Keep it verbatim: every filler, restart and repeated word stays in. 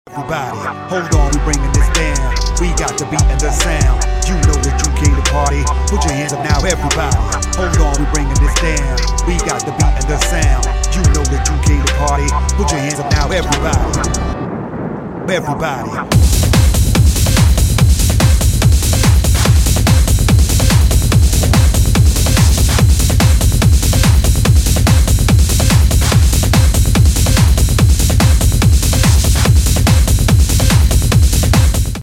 Everybody, hold on, we bringing this down. We got the beat and the sound. You know that you came to party. Put your hands up now, everybody. Hold on, we bringing this down. We got the beat and the sound. You know that you came to party. Put your hands up now, everybody. Everybody.